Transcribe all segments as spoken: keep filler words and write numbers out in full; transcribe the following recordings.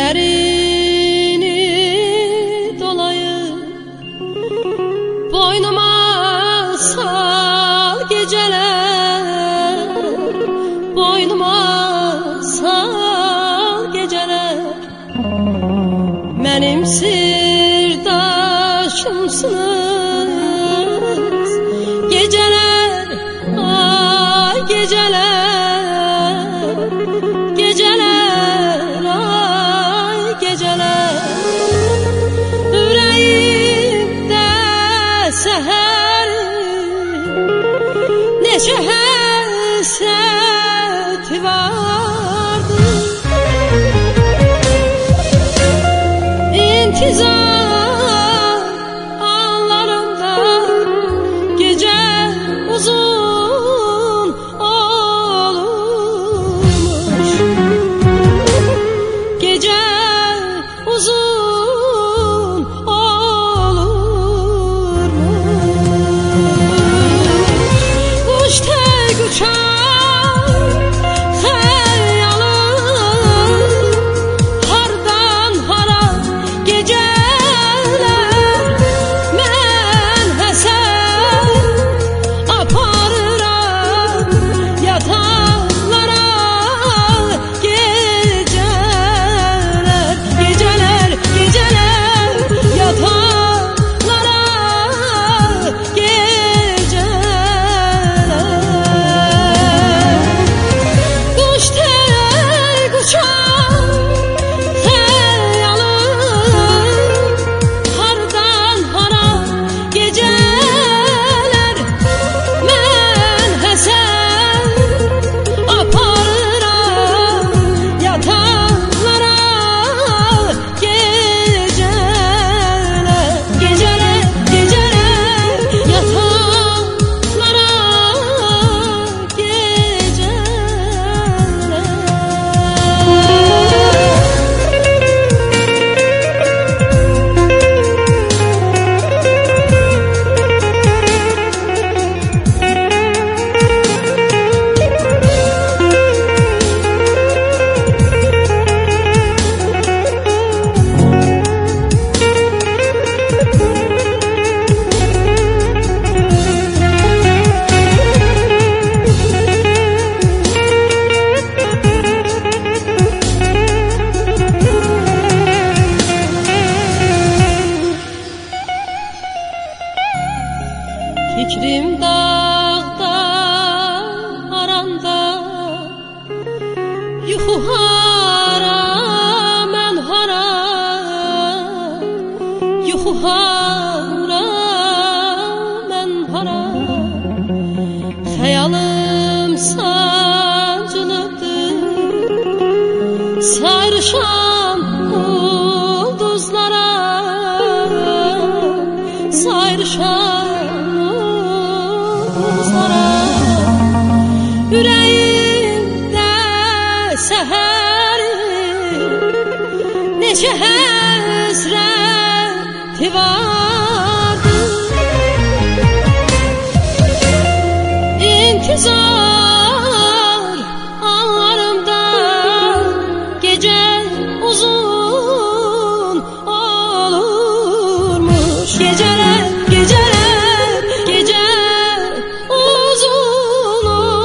Ellerini dolayıp boynuma sal geceler, boynuma sal geceler. Benim sırdaşımsınız geceler, ay geceler, geceler, ay geceler. Yüreğimde seher neçe hasret vardı. İntizar anlarında gece uzun olmuş, gece uzun olurmuş. Kuş tek uçar hayalım, hardan hara geceler. Men hesen aparıram yataklara geceler, geceler, geceler, yataklara geceler. Kuş tek uçar hayalım, hardan hara geceler. Men hesen aparıram yataklara geceler, geceler, geceler, yataklara fikrim dağda aranda, yuhu hara men hara, yuhu hara men hara. Hayalım sancılıdır sayrışan ulduzlara, sayrışan ulduzlara. Yüreğimde seher neçe hasreti vardı. İntizar anlarımda gece uzun olurmuş, geceler, geceler, gece uzun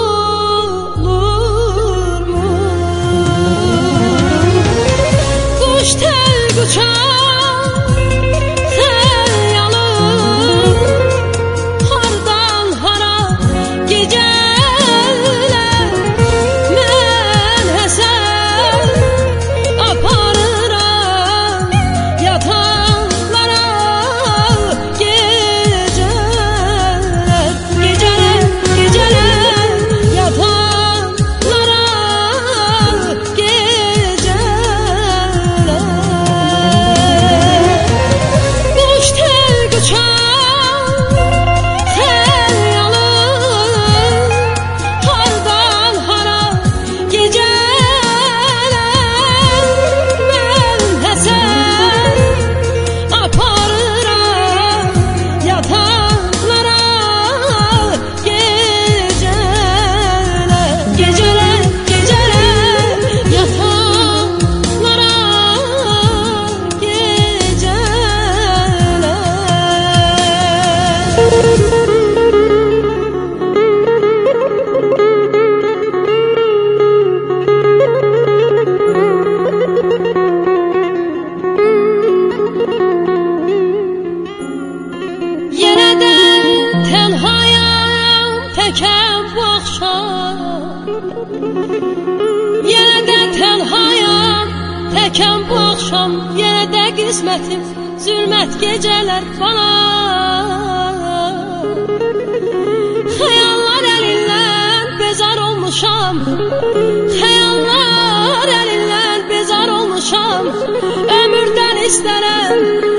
olurmuş. Kuş tek uçar hayalım, hardan hara geceler. təkəm bu axşam. Yenə də tənhayam, təkəm bu axşam. Yenə də qismətim zülmət gecələr bana. Xəyallar əlindən bezar olmuşam, xəyallar əlindən bezar olmuşam. Ömürdən istərəm